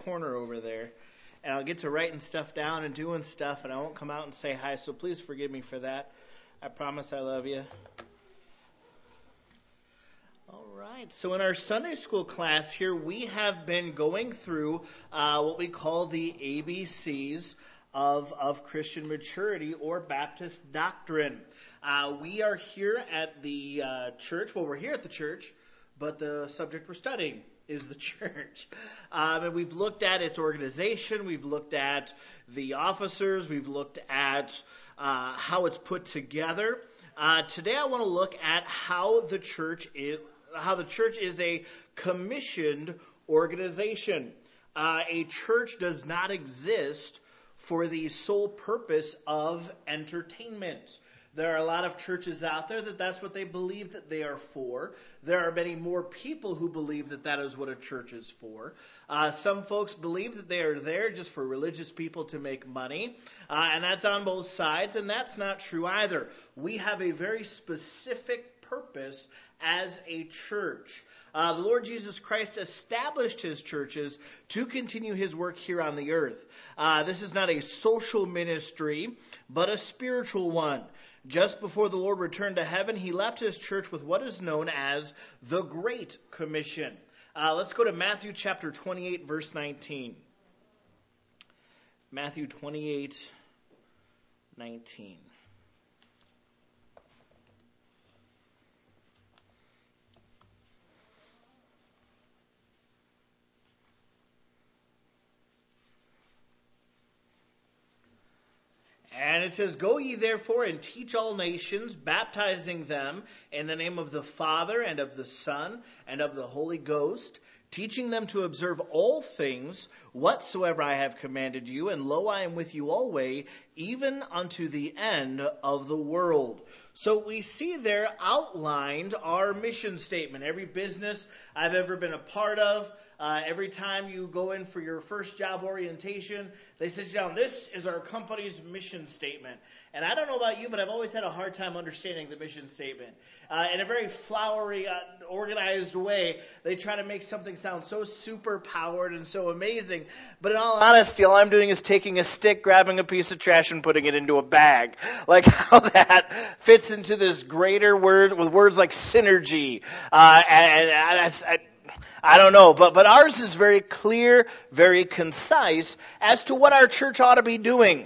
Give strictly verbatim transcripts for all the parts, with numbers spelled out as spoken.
corner over there. And I'll get to writing stuff down and doing stuff, and I won't come out and say hi, so please forgive me for that. I promise I love you. All right, so in our Sunday school class here, we have been going through uh, what we call the A B Cs of, of Christian maturity or Baptist doctrine. Uh, we are here at the uh, church. Well, we're here at the church, but the subject we're studying is the church. Um, and we've looked at its organization. We've looked at the officers. We've looked at uh, how it's put together. Uh, today I want to look at how the church is, how the church is a commissioned organization. Uh, a church does not exist for the sole purpose of entertainment. There are a lot of churches out there that that's what they believe that they are for. There are many more people who believe that that is what a church is for. Uh, some folks believe that they are there just for religious people to make money, uh, and that's on both sides, and that's not true either. We have a very specific purpose as a church. Uh, the Lord Jesus Christ established his churches to continue his work here on the earth. Uh, this is not a social ministry, but a spiritual one. Just before the Lord returned to heaven, he left his church with what is known as the Great Commission. Uh, let's go to Matthew chapter twenty-eight, verse nineteen. Matthew twenty-eight, nineteen. And it says, "Go ye therefore and teach all nations, baptizing them in the name of the Father and of the Son and of the Holy Ghost, teaching them to observe all things whatsoever I have commanded you. And lo, I am with you always, even unto the end of the world." So we see there outlined our mission statement. Every business I've ever been a part of, Uh, every time you go in for your first job orientation, they sit you down, "This is our company's mission statement." And I don't know about you, but I've always had a hard time understanding the mission statement. Uh, in a very flowery, uh, organized way, they try to make something sound so super powered and so amazing. But in all honesty, all I'm doing is taking a stick, grabbing a piece of trash, and putting it into a bag. Like how that fits into this greater word with words like synergy. Uh, and, and I, I, I don't know, but, but ours is very clear, very concise as to what our church ought to be doing.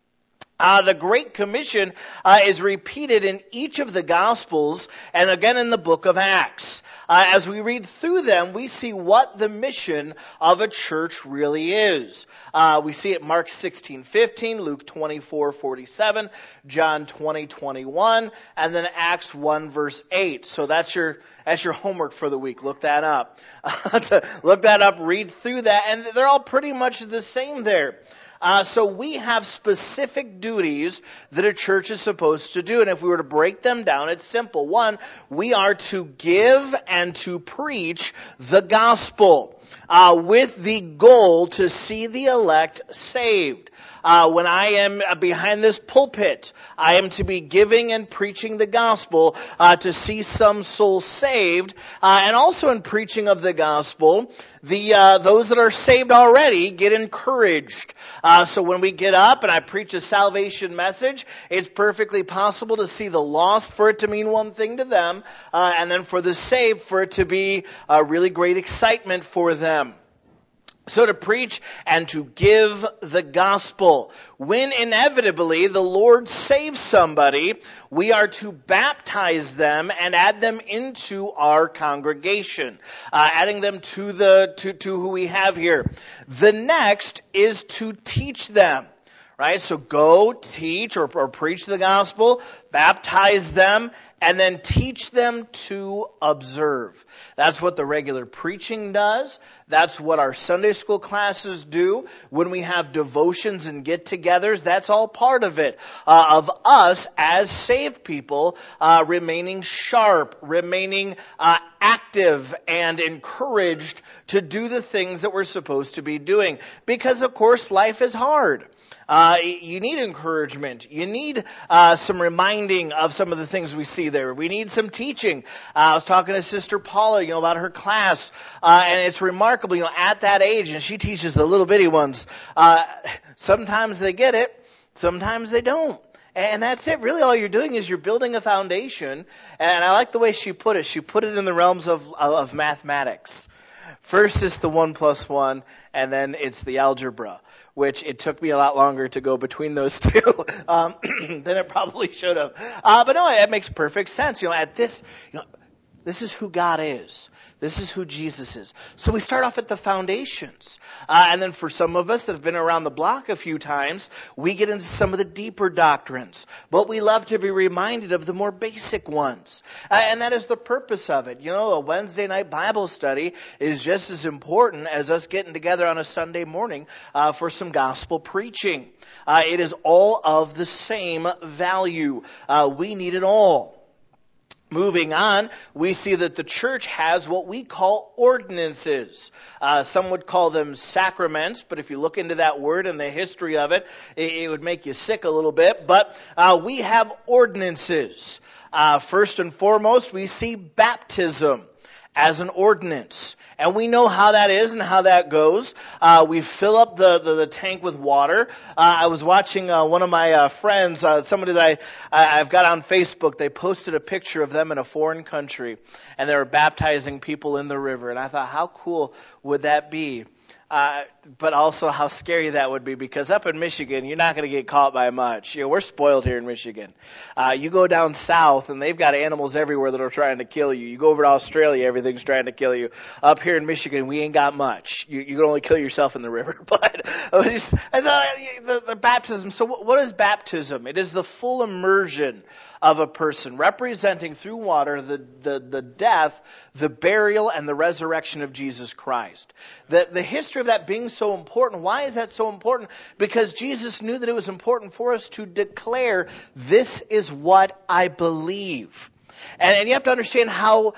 Uh, the Great Commission uh, is repeated in each of the Gospels and again in the book of Acts. Uh, as we read through them, we see what the mission of a church really is. Uh, we see it Mark sixteen fifteen, Luke twenty-four forty-seven, John twenty twenty-one, and then Acts one verse eight. So that's your that's your homework for the week. Look that up. Look that up, read through that, and they're all pretty much the same there. Uh, so we have specific duties that a church is supposed to do. And if we were to break them down, it's simple. One, we are to give and to preach the gospel uh, with the goal to see the elect saved. Uh, when I am behind this pulpit, I am to be giving and preaching the gospel uh, to see some souls saved. Uh, and also in preaching of the gospel, the uh, those that are saved already get encouraged. Uh, so when we get up and I preach a salvation message, it's perfectly possible to see the lost for it to mean one thing to them, uh, and then for the saved for it to be a really great excitement for them. So to preach and to give the gospel. When inevitably the Lord saves somebody, we are to baptize them and add them into our congregation, uh, adding them to the to, to who we have here. The next is to teach them. Right? So go teach or, or preach the gospel, baptize them, and then teach them to observe. That's what the regular preaching does. That's what our Sunday school classes do. When we have devotions and get-togethers, that's all part of it. Uh, of us as saved people uh, remaining sharp, remaining uh, active and encouraged to do the things that we're supposed to be doing. Because, of course, life is hard. Uh, you need encouragement. You need uh, some reminding of some of the things we see me there. We need some teaching. Uh, I was talking to Sister Paula, you know, about her class, uh, and it's remarkable, you know, at that age, and she teaches the little bitty ones. Uh, sometimes they get it, sometimes they don't. And that's it. Really, all you're doing is you're building a foundation. And I like the way she put it. She put it in the realms of, of mathematics. First is the one plus one, and then it's the algebra, which it took me a lot longer to go between those two um, than it probably should have. Uh, but no, it makes perfect sense. You know, at this, you know, this is who God is. This is who Jesus is. So we start off at the foundations. Uh, and then for some of us that have been around the block a few times, we get into some of the deeper doctrines. But we love to be reminded of the more basic ones. Uh, and that is the purpose of it. You know, a Wednesday night Bible study is just as important as us getting together on a Sunday morning uh, for some gospel preaching. Uh, it is all of the same value. Uh, we need it all. Moving on, we see that the church has what we call ordinances. Uh, some would call them sacraments, but if you look into that word and the history of it, it, it would make you sick a little bit. But uh, we have ordinances. Uh, first and foremost, we see baptism as an ordinance. And we know how that is and how that goes. Uh, we fill up the, the, the tank with water. Uh, I was watching uh, one of my uh, friends, uh, somebody that I, I've got on Facebook, they posted a picture of them in a foreign country, and they were baptizing people in the river. And I thought, how cool would that be? Uh, but also how scary that would be, because up in Michigan, you're not going to get caught by much. You know, we're spoiled here in Michigan. Uh, you go down south and they've got animals everywhere that are trying to kill you. You go over to Australia, everything's trying to kill you. Up here in Michigan, we ain't got much. You, you can only kill yourself in the river. But I was just, I thought, the, the baptism. So what, what is baptism? It is the full immersion of a person, representing through water the, the, the death, the burial, and the resurrection of Jesus Christ. The, the history of that being so important, why is that so important? Because Jesus knew that it was important for us to declare, this is what I believe. And, and you have to understand how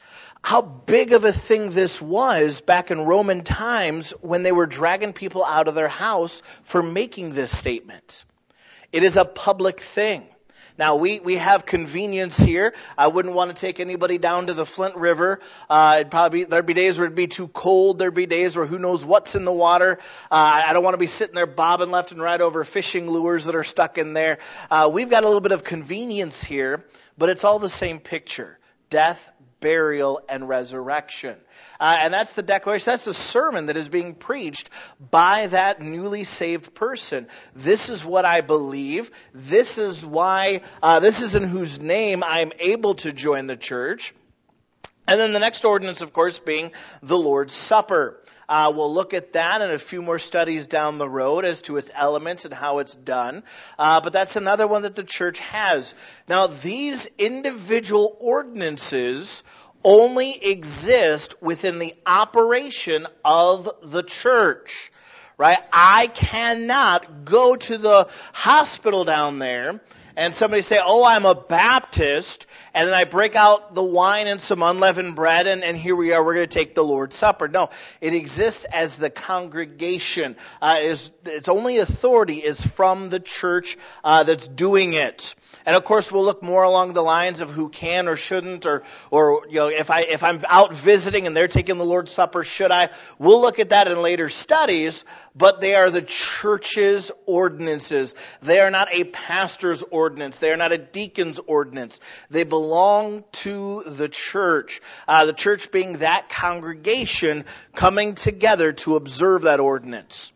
how big of a thing this was back in Roman times when they were dragging people out of their house for making this statement. It is a public thing. Now, we, we have convenience here. I wouldn't want to take anybody down to the Flint River. Uh, it'd probably be, there'd be days where it'd be too cold. There'd be days where who knows what's in the water. Uh, I don't want to be sitting there bobbing left and right over fishing lures that are stuck in there. Uh, we've got a little bit of convenience here, but it's all the same picture. Death, burial, and resurrection. Uh, and that's the declaration, that's the sermon that is being preached by that newly saved person. This is what I believe. This is why, uh, this is in whose name I'm able to join the church. And then the next ordinance, of course, being the Lord's Supper. Uh, we'll look at that and a few more studies down the road as to its elements and how it's done. Uh, but that's another one that the church has. Now, these individual ordinances only exist within the operation of the church, right? I cannot go to the hospital down there and somebody say, oh, I'm a Baptist, and then I break out the wine and some unleavened bread, and, and here we are, we're going to take the Lord's Supper. No, it exists as the congregation. Uh, is its only authority is from the church uh, that's doing it. And of course, we'll look more along the lines of who can or shouldn't, or, or you know, if I if I'm out visiting and they're taking the Lord's Supper, should I? We'll look at that in later studies. But they are the church's ordinances. They are not a pastor's ordinance. They are not a deacon's ordinance. They belong to the church. Uh, the church being that congregation coming together to observe that ordinance.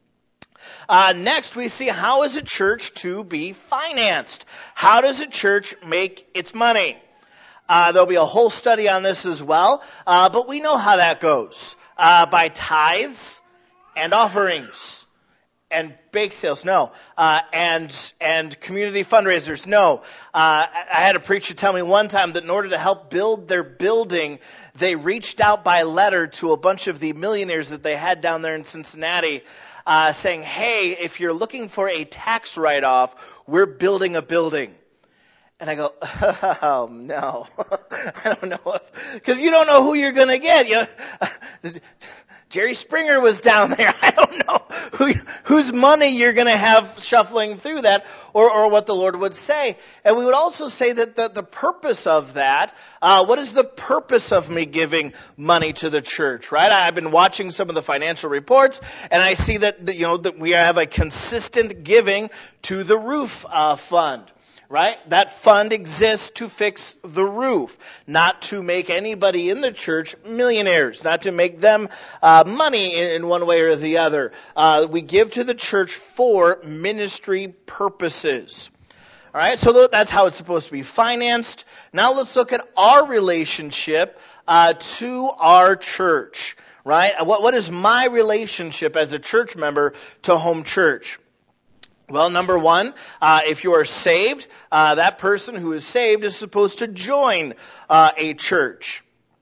Uh, next, we see how is a church to be financed? How does a church make its money? Uh, there'll be a whole study on this as well, uh, but we know how that goes. Uh, by tithes and offerings and bake sales, no. Uh, and and community fundraisers, no. Uh, I had a preacher tell me one time that in order to help build their building, they reached out by letter to a bunch of the millionaires that they had down there in Cincinnati, Uh, saying, hey, if you're looking for a tax write-off, we're building a building. And I go, oh, no. I don't know if, because you don't know who you're going to get. You know, Jerry Springer was down there. I don't know who, whose money you're going to have shuffling through that, or, or what the Lord would say. And we would also say that the, the purpose of that, uh, what is the purpose of me giving money to the church, right? I've been watching some of the financial reports, and I see that, that you know, that we have a consistent giving to the roof uh, fund. Right? That fund exists to fix the roof, not to make anybody in the church millionaires, not to make them uh, money in, in one way or the other. Uh, we give to the church for ministry purposes. All right, so that's how it's supposed to be financed. Now let's look at our relationship uh, to our church. Right? What, what is my relationship as a church member to home church? Well, number one, uh, if you are saved, uh, that person who is saved is supposed to join uh, a church.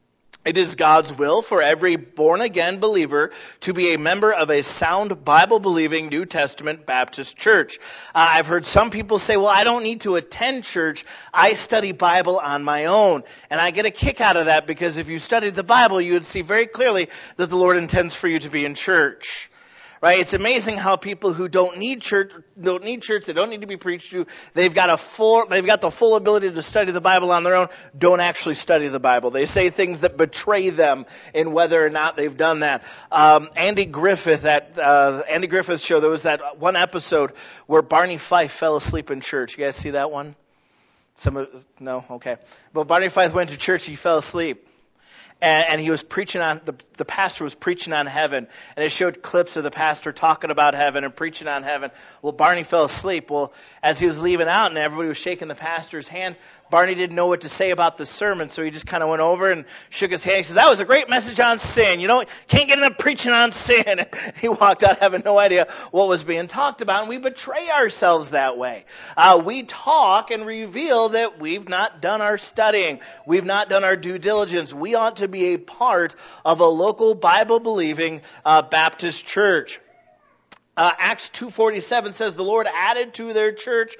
It is God's will for every born-again believer to be a member of a sound Bible-believing New Testament Baptist church. Uh, I've heard some people say, well, I don't need to attend church. I study Bible on my own. And I get a kick out of that because if you studied the Bible, you would see very clearly that the Lord intends for you to be in church. Right? It's amazing how people who don't need church, don't need church, they don't need to be preached to, they've got a full, they've got the full ability to study the Bible on their own, don't actually study the Bible. They say things that betray them in whether or not they've done that. Um, Andy Griffith, that, uh, Andy Griffith show, there was that one episode where Barney Fife fell asleep in church. You guys see that one? Some of, no? Okay. But Barney Fife went to church, he fell asleep. And, and he was preaching on, the, the pastor was preaching on heaven. And it showed clips of the pastor talking about heaven and preaching on heaven. Well, Barney fell asleep. Well, as he was leaving out and everybody was shaking the pastor's hand, Barney didn't know what to say about the sermon. So he just kind of went over and shook his hand. He says, that was a great message on sin. You know, can't get enough preaching on sin. And he walked out having no idea what was being talked about. And we betray ourselves that way. Uh, we talk and reveal that we've not done our studying. We've not done our due diligence. We ought to be a part of a local Bible-believing uh, Baptist church. Uh, Acts two forty-seven says the Lord added to their church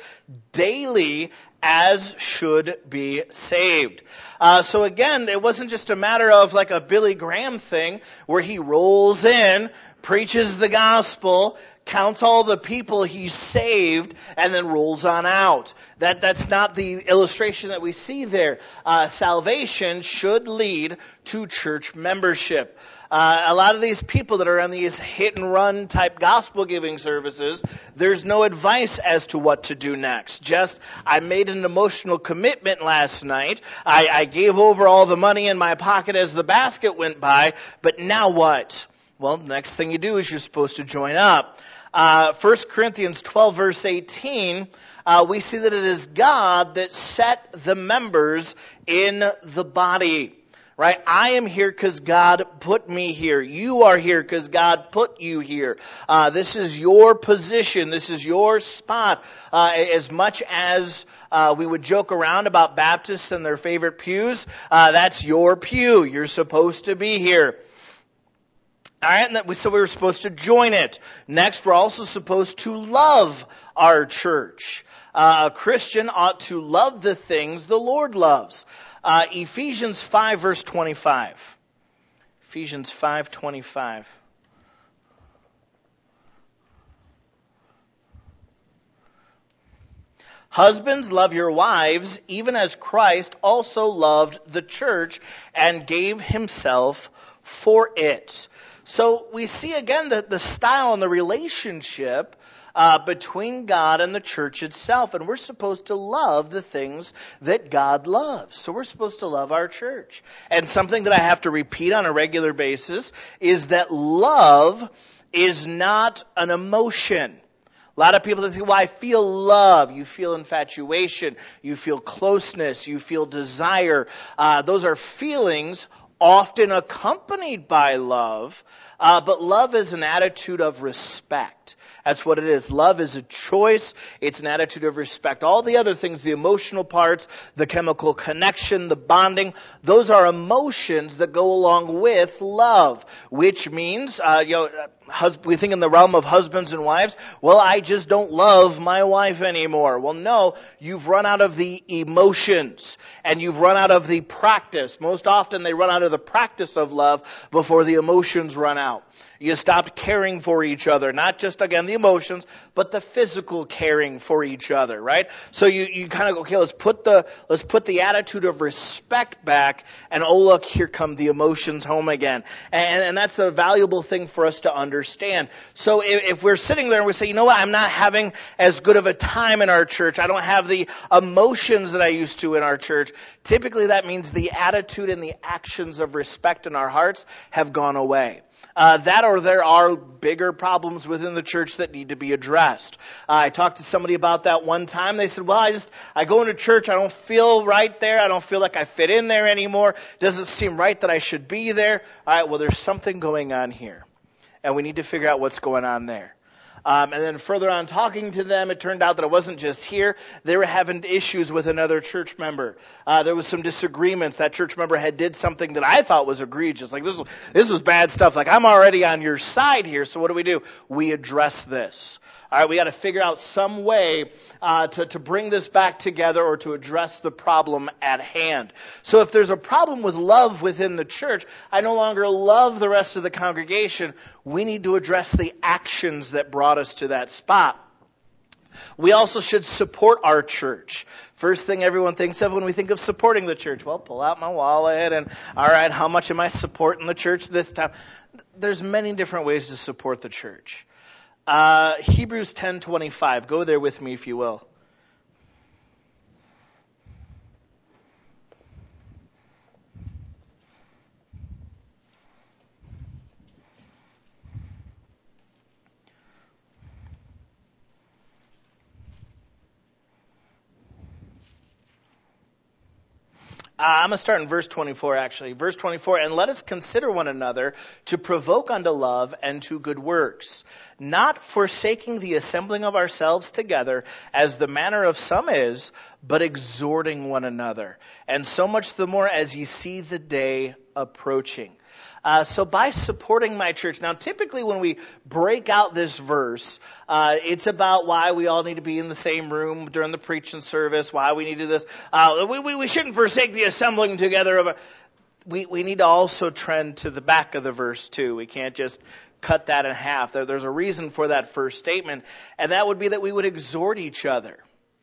daily as should be saved. Uh, so again, it wasn't just a matter of like a Billy Graham thing where he rolls in, preaches the gospel, counts all the people he saved, and then rolls on out. That that's not the illustration that we see there. Uh, salvation should lead to church membership. Uh, a lot of these people that are on these hit-and-run type gospel-giving services, there's no advice as to what to do next. Just, I made an emotional commitment last night. I, I gave over all the money in my pocket as the basket went by, but now what? Well, the next thing you do is you're supposed to join up. Uh, First Corinthians twelve, verse eighteen, uh, we see that it is God that set the members in the body. Right? I am here because God put me here. You are here because God put you here. Uh, this is your position. This is your spot. Uh, as much as uh, we would joke around about Baptists and their favorite pews, uh, that's your pew. You're supposed to be here. All right, and that we, so we were supposed to join it. Next, we're also supposed to love our church. Uh, a Christian ought to love the things the Lord loves. Uh, Ephesians five, verse twenty-five. Ephesians five twenty-five. Husbands, love your wives, even as Christ also loved the church and gave himself for it. So we see again the, the style and the relationship Uh, between God and the church itself. And we're supposed to love the things that God loves. So we're supposed to love our church. And something that I have to repeat on a regular basis is that love is not an emotion. A lot of people that say, well, I feel love. You feel infatuation. You feel closeness. You feel desire. Uh, those are feelings often accompanied by love. Uh, but love is an attitude of respect. That's what it is. Love is a choice. It's an attitude of respect. All the other things, the emotional parts, the chemical connection, the bonding, those are emotions that go along with love, which means, uh, you know, hus- we think in the realm of husbands and wives, well, I just don't love my wife anymore. Well, no, you've run out of the emotions and you've run out of the practice. Most often they run out of the practice of love before the emotions run out. out. You stopped caring for each other, not just, again, the emotions, but the physical caring for each other, right? So you, you kind of go, okay, let's put the, let's put the attitude of respect back, and oh look, here come the emotions home again. And, and that's a valuable thing for us to understand. So if, if we're sitting there and we say, you know what, I'm not having as good of a time in our church, I don't have the emotions that I used to in our church, typically that means the attitude and the actions of respect in our hearts have gone away. Uh, that or there are bigger problems within the church that need to be addressed. Uh, I talked to somebody about that one time. They said, well, I just, I go into church, I don't feel right there. I don't feel like I fit in there anymore. Doesn't seem right that I should be there. All right, well, there's something going on here. And we need to figure out what's going on there. Um, and then further on talking to them, it turned out that it wasn't just here. They were having issues with another church member. Uh, there was some disagreements. That church member had did something that I thought was egregious. Like this was, this was bad stuff. Like I'm already on your side here. So what do we do? We address this. All right, we got to figure out some way uh, to, to bring this back together or to address the problem at hand. So if there's a problem with love within the church, I no longer love the rest of the congregation. We need to address the actions that brought us to that spot. We also should support our church. First thing everyone thinks of when we think of supporting the church. Well, pull out my wallet and, all right, how much am I supporting the church this time? There's many different ways to support the church. Uh, Hebrews ten twenty-five. Go there with me if you will. Uh, I'm going to start in verse twenty-four, actually. Verse twenty-four, and let us consider one another to provoke unto love and to good works, not forsaking the assembling of ourselves together, as the manner of some is, but exhorting one another. And so much the more as ye see the day approaching. Uh, so by supporting my church, now typically when we break out this verse, uh, it's about why we all need to be in the same room during the preaching service, why we need to do this. Uh, we, we, we shouldn't forsake the assembling together of a, we, we need to also trend to the back of the verse too. We can't just cut that in half. There, there's a reason for that first statement, and that would be that we would exhort each other.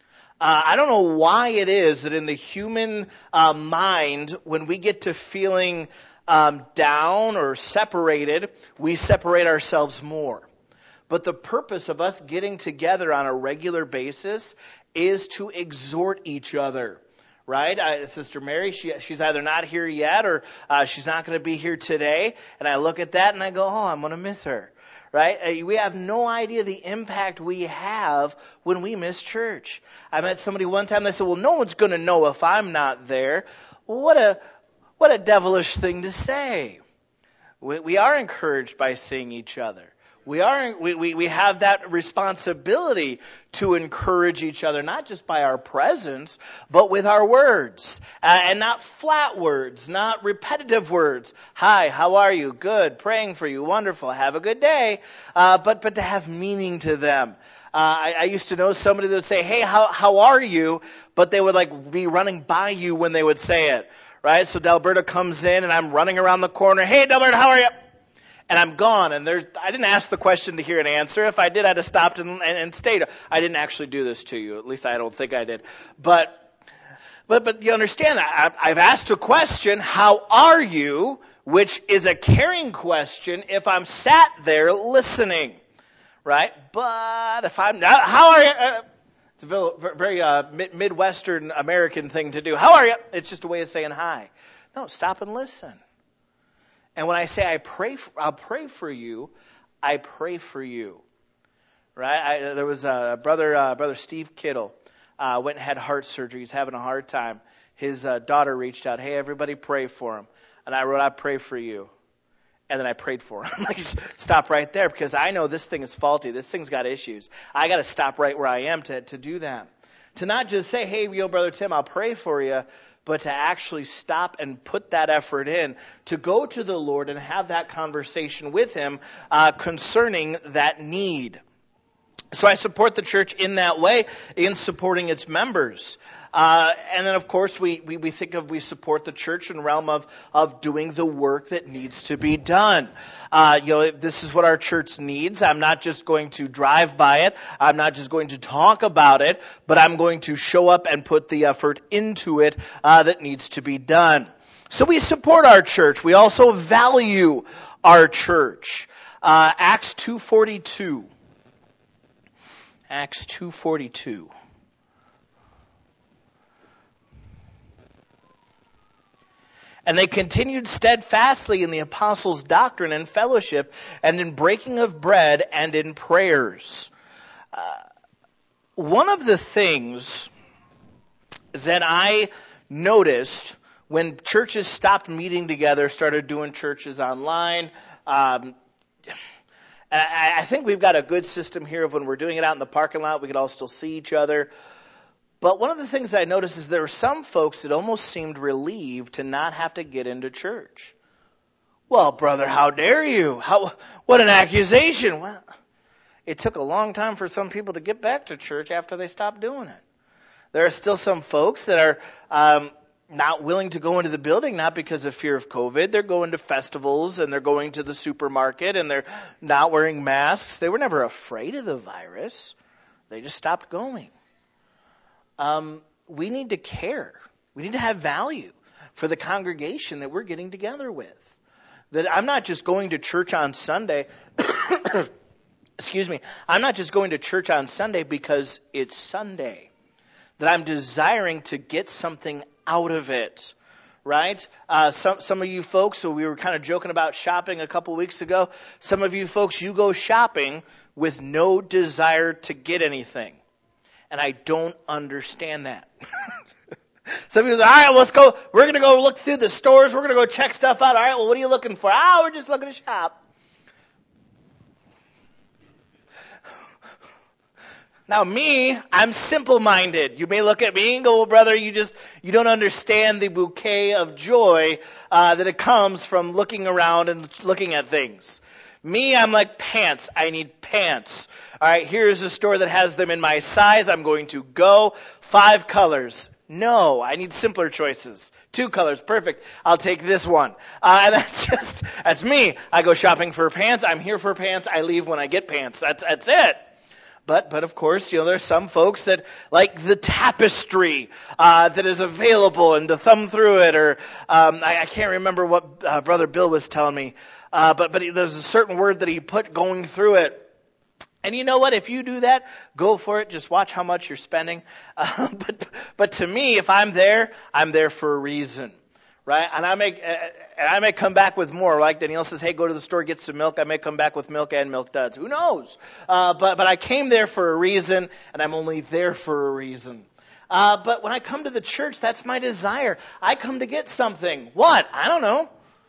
Uh, I don't know why it is that in the human uh, mind, when we get to feeling Um, down or separated, we separate ourselves more. But the purpose of us getting together on a regular basis is to exhort each other, right? I, Sister Mary, she, she's either not here yet or uh, she's not going to be here today. And I look at that and I go, oh, I'm going to miss her, right? Uh, we have no idea the impact we have when we miss church. I met somebody one time, they said, well, no one's going to know if I'm not there. What a What a devilish thing to say. We, we are encouraged by seeing each other. We are we, we, we have that responsibility to encourage each other, not just by our presence, but with our words. Uh, and not flat words, not repetitive words. Hi, how are you? Good, praying for you, wonderful, have a good day. Uh, but, but to have meaning to them. Uh, I, I used to know somebody that would say, hey, how, how are you? But they would like be running by you when they would say it. Right? So Delberta comes in and I'm running around the corner. Hey, Delberta, how are you? And I'm gone. And there's, I didn't ask the question to hear an answer. If I did, I'd have stopped and, and, and stayed. I didn't actually do this to you. At least I don't think I did. But, but, but you understand, I, I've asked a question, how are you? Which is a caring question if I'm sat there listening. Right? But if I'm not, how are you? Uh, It's a very uh, Midwestern American thing to do. How are you? It's just a way of saying hi. No, stop and listen. And when I say I pray, for, I'll pray for you, I pray for you. Right? I, there was a brother, uh, brother Steve Kittle, uh, went and had heart surgery. He's having a hard time. His uh, daughter reached out. Hey, everybody, pray for him. And I wrote, I pray for you. And then I prayed for him. Like, stop right there because I know this thing is faulty. This thing's got issues. I got to stop right where I am to, to do that. To not just say, hey, yo, Brother Tim, I'll pray for you, but to actually stop and put that effort in to go to the Lord and have that conversation with him uh, concerning that need. So I support the church in that way, in supporting its members. Uh, and then, of course, we, we, we think of, we support the church in the realm of, of doing the work that needs to be done. Uh, you know, this is what our church needs. I'm not just going to drive by it. I'm not just going to talk about it, but I'm going to show up and put the effort into it, uh, that needs to be done. So we support our church. We also value our church. Uh, Acts two forty-two. Acts two forty-two. And they continued steadfastly in the apostles' doctrine and fellowship, and in breaking of bread and in prayers. Uh, one of the things that I noticed when churches stopped meeting together, started doing churches online, um, I, I think we've got a good system here of when we're doing it out in the parking lot, we could all still see each other. But one of the things I noticed is there were some folks that almost seemed relieved to not have to get into church. Well, brother, how dare you? How, what an accusation. Well, it took a long time for some people to get back to church after they stopped doing it. There are still some folks that are um, not willing to go into the building, not because of fear of COVID. They're going to festivals and they're going to the supermarket and they're not wearing masks. They were never afraid of the virus. They just stopped going. Um, we need to care. We need to have value for the congregation that we're getting together with. That I'm not just going to church on Sunday. Excuse me. I'm not just going to church on Sunday because it's Sunday. That I'm desiring to get something out of it. Right? Uh, some, some of you folks, so we were kind of joking about shopping a couple weeks ago. Some of you folks, you go shopping with no desire to get anything. And I don't understand that. Some people say, all right, well, let's go. We're going to go look through the stores. We're going to go check stuff out. All right, well, what are you looking for? Ah, we're just looking to shop. Now, me, I'm simple-minded. You may look at me and go, well, brother, you just, you don't understand the bouquet of joy uh, that it comes from looking around and looking at things. Me, I'm like pants. I need pants. All right, here's a store that has them in my size. I'm going to go. Five colors. No, I need simpler choices. Two colors. Perfect. I'll take this one. Uh, and that's just, that's me. I go shopping for pants. I'm here for pants. I leave when I get pants. That's, that's it. But, but of course, you know, there's some folks that like the tapestry uh, that is available and to thumb through it. Or um, I, I can't remember what uh, Brother Bill was telling me. Uh, but but he, there's a certain word that he put going through it. And you know what? If you do that, go for it. Just watch how much you're spending. Uh, but but to me, if I'm there, I'm there for a reason, right? And I may uh, and I may come back with more. Like Danielle says, hey, go to the store, get some milk. I may come back with milk and milk duds. Who knows? Uh, but but I came there for a reason, and I'm only there for a reason. Uh, but when I come to the church, that's my desire. I come to get something. What? I don't know.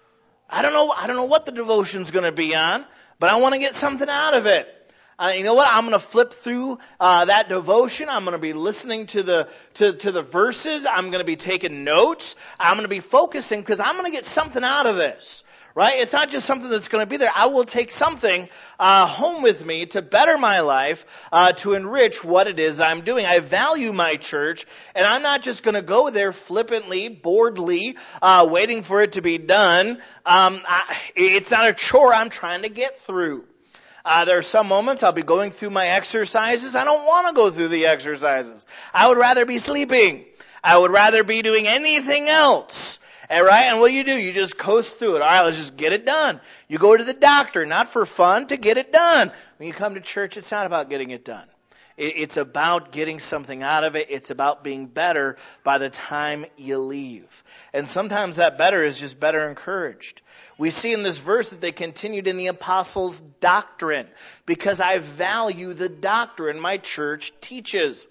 I don't know. I don't know what the devotion's going to be on, but I want to get something out of it. Uh, you know what? I'm going to flip through uh, that devotion. I'm going to be listening to the to, to the verses. I'm going to be taking notes. I'm going to be focusing because I'm going to get something out of this. Right? It's not just something that's going to be there. I will take something uh, home with me to better my life, uh, to enrich what it is I'm doing. I value my church, and I'm not just going to go there flippantly, boredly, uh, waiting for it to be done. Um, I, it's not a chore I'm trying to get through. Uh, there are some moments I'll be going through my exercises. I don't want to go through the exercises. I would rather be sleeping. I would rather be doing anything else. And right? And what do you do? You just coast through it. All right, let's just get it done. You go to the doctor, not for fun, to get it done. When you come to church, it's not about getting it done. It's about getting something out of it. It's about being better by the time you leave. And sometimes that better is just better encouraged. We see in this verse that they continued in the apostles' doctrine because I value the doctrine my church teaches.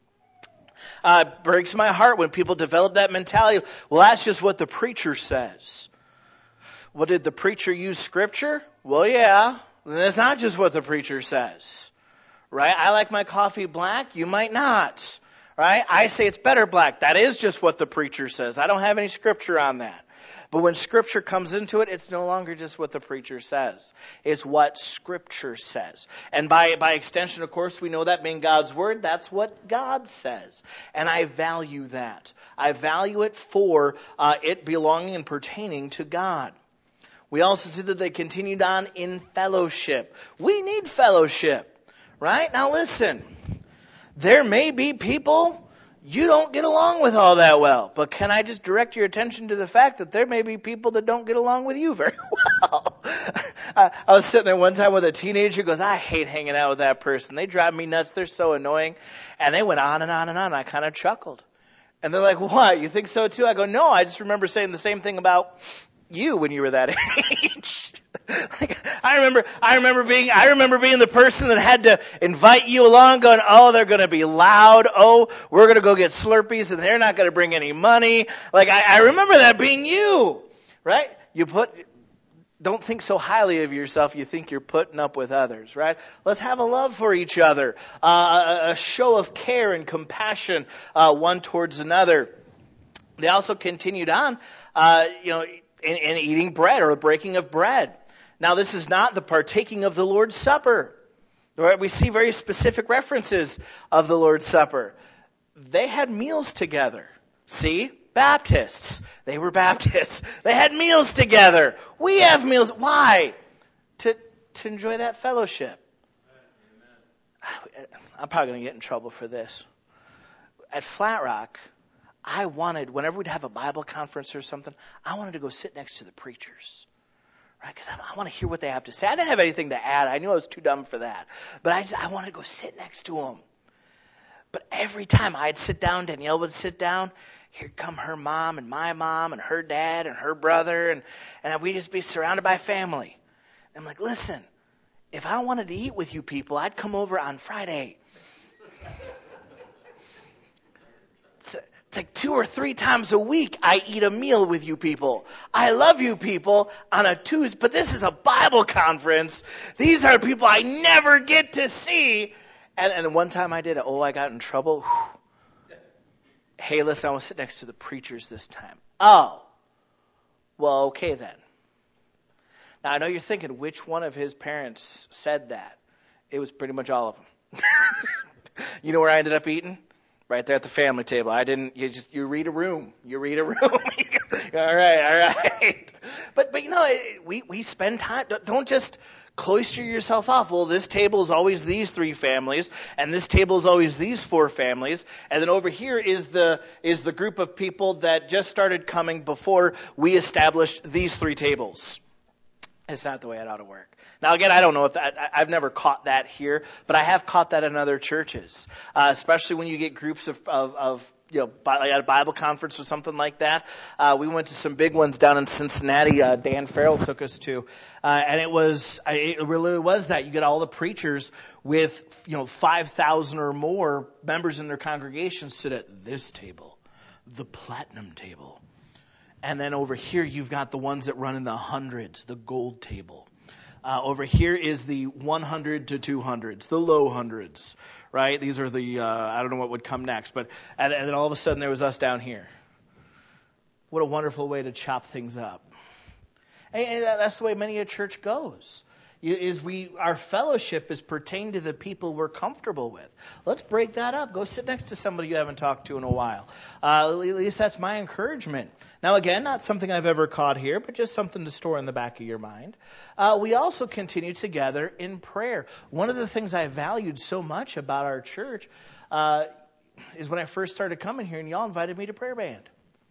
Uh, it breaks my heart when people develop that mentality. Well, that's just what the preacher says. Well, did the preacher use scripture? Well, yeah. Then it's not just what the preacher says. Right? I like my coffee black. You might not. Right? I say it's better black. That is just what the preacher says. I don't have any scripture on that. But when Scripture comes into it, it's no longer just what the preacher says. It's what Scripture says. And by, by extension, of course, we know that being God's Word, that's what God says. And I value that. I value it for uh, it belonging and pertaining to God. We also see that they continued on in fellowship. We need fellowship, right? Now listen, there may be people you don't get along with all that well. But can I just direct your attention to the fact that there may be people that don't get along with you very well? I, I was sitting there one time with a teenager who goes, I hate hanging out with that person. They drive me nuts. They're so annoying. And they went on and on and on. I kind of chuckled. And they're like, what? You think so too? I go, no, I just remember saying the same thing about you when you were that age. Like, I remember, I remember being, I remember being the person that had to invite you along going, oh, they're going to be loud. Oh, we're going to go get Slurpees and they're not going to bring any money. Like, I, I remember that being you, right? You put, don't think so highly of yourself. You think you're putting up with others, right? Let's have a love for each other, uh, a, a show of care and compassion, uh, one towards another. They also continued on, uh, you know, in, in eating bread or the breaking of bread. Now, this is not the partaking of the Lord's Supper. Right? We see very specific references of the Lord's Supper. They had meals together. See? Baptists. They were Baptists. They had meals together. We have meals. Why? To, to enjoy that fellowship. I'm probably going to get in trouble for this. At Flat Rock, I wanted, whenever we'd have a Bible conference or something, I wanted to go sit next to the preachers. Right? Because I, I want to hear what they have to say. I didn't have anything to add. I knew I was too dumb for that. But I just, I wanted to go sit next to them. But every time I'd sit down, Danielle would sit down, here'd come her mom and my mom and her dad and her brother, and, and we'd just be surrounded by family. And I'm like, listen, if I wanted to eat with you people, I'd come over on Friday. It's like two or three times a week I eat a meal with you people. I love you people on a Tuesday, but this is a Bible conference. These are people I never get to see. And, and one time I did it. Oh, I got in trouble. Whew. Hey, listen, I want to sit next to the preachers this time. Oh, well, okay then. Now, I know you're thinking, which one of his parents said that? It was pretty much all of them. You know where I ended up eating? Right there at the family table. I didn't, you just, you read a room. You read a room. all right, all right. But, but you know, we, we spend time, don't just cloister yourself off. Well, this table is always these three families, and this table is always these four families, and then over here is the, is the group of people that just started coming before we established these three tables. It's not the way it ought to work. Now, again, I don't know if that, I've never caught that here, but I have caught that in other churches, uh, especially when you get groups of, of, of you know, like at a Bible conference or something like that. Uh, we went to some big ones down in Cincinnati. Uh, Dan Farrell took us to, uh, and it was, it really was that you get all the preachers with, you know, five thousand or more members in their congregations sit at this table, the platinum table. And then over here, you've got the ones that run in the hundreds, the gold table. Uh, over here is the one hundred to two hundreds, the low hundreds, right? These are the, uh, I don't know what would come next, but, and, and then all of a sudden there was us down here. What a wonderful way to chop things up. And, and that's the way many a church goes. Is we, our fellowship is pertained to the people we're comfortable with. Let's break that up. Go sit next to somebody you haven't talked to in a while. Uh, at least that's my encouragement. Now again, not something I've ever caught here, but just something to store in the back of your mind. Uh, we also continue together in prayer. One of the things I valued so much about our church uh, is when I first started coming here and y'all invited me to prayer band.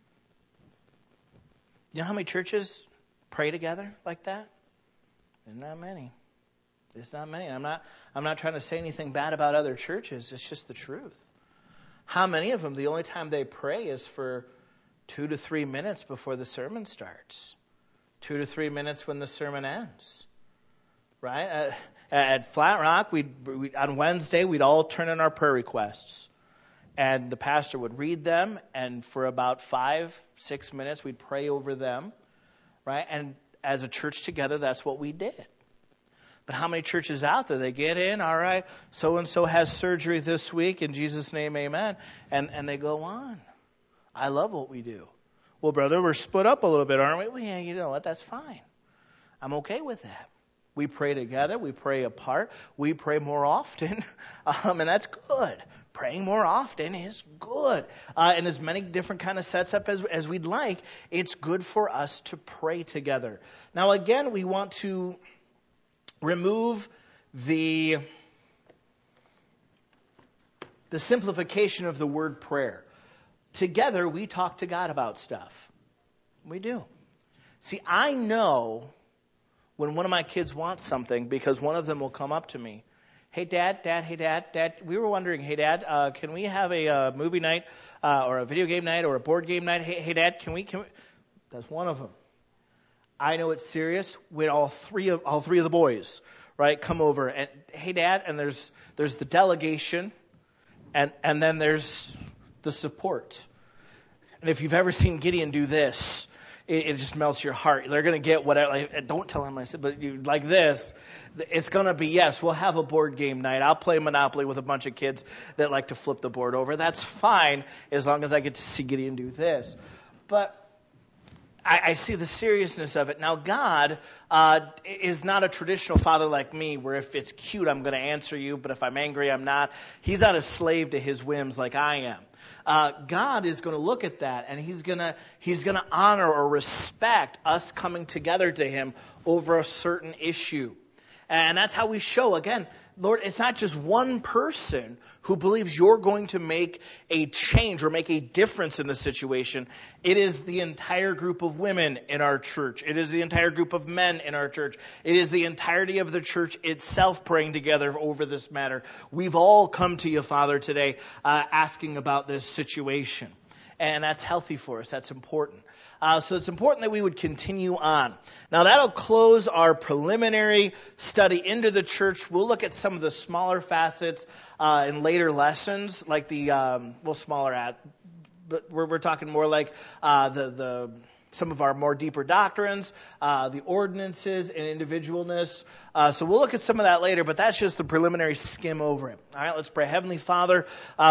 You know how many churches pray together like that? There's not many. There's not many. I'm not, I'm not trying to say anything bad about other churches. It's just the truth. How many of them, the only time they pray is for two to three minutes before the sermon starts. Two to three minutes when the sermon ends. Right? At, at Flat Rock, we'd, we, on Wednesday, we'd all turn in our prayer requests. And the pastor would read them, and for about five, six minutes, we'd pray over them. Right? And as a church together, that's what we did. But how many churches out there, they get in, all right, so-and-so has surgery this week, in Jesus' name, amen, and, and they go on. I love what we do. Well, brother, we're split up a little bit, aren't we? Well, yeah, you know what? That's fine. I'm okay with that. We pray together. We pray apart. We pray more often, um, and that's good. Praying more often is good. Uh, in as many different kind of sets up as, as we'd like, it's good for us to pray together. Now, again, we want to remove the, the simplification of the word prayer. Together, we talk to God about stuff. We do. See, I know when one of my kids wants something because one of them will come up to me. Hey, Dad, Dad, hey, Dad, Dad, we were wondering, hey, Dad, uh, can we have a uh, movie night uh, or a video game night or a board game night? Hey, hey Dad, can we, can we? That's one of them. I know it's serious when all three of all three of the boys, right, come over and, hey, Dad, and there's there's the delegation and, and then there's the support. And if you've ever seen Gideon do this, it, it just melts your heart. They're going to get whatever. Like, don't tell him I said, but you like this. It's going to be, yes, we'll have a board game night. I'll play Monopoly with a bunch of kids that like to flip the board over. That's fine as long as I get to see Gideon do this. But I, I see the seriousness of it. Now, God uh, is not a traditional father like me where if it's cute, I'm going to answer you, but if I'm angry, I'm not. He's not a slave to his whims like I am. Uh, God is going to look at that, and he's going to he's going to honor or respect us coming together to him over a certain issue. And that's how we show, again, Lord, it's not just one person who believes you're going to make a change or make a difference in the situation. It is the entire group of women in our church. It is the entire group of men in our church. It is the entirety of the church itself praying together over this matter. We've all come to you, Father, today uh, asking about this situation. And that's healthy for us. That's important. Uh, so it's important that we would continue on. Now that'll close our preliminary study into the church. We'll look at some of the smaller facets uh, in later lessons, like the, um, well, smaller at, but we're, we're talking more like uh, the the some of our more deeper doctrines, uh, the ordinances and individualness. Uh, so we'll look at some of that later, but that's just the preliminary skim over it. All right, let's pray. Heavenly Father, uh,